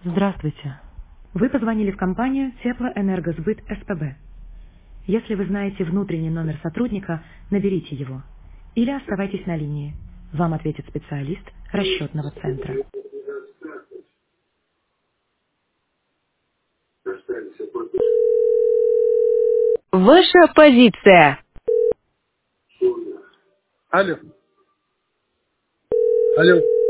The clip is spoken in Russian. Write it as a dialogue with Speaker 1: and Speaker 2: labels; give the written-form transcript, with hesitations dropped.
Speaker 1: Здравствуйте. Вы позвонили в компанию Теплоэнергосбыт СПБ. Если вы знаете внутренний номер сотрудника, наберите его. Или оставайтесь на линии. Вам ответит специалист расчетного центра. Ваша позиция.
Speaker 2: Алло. Алло.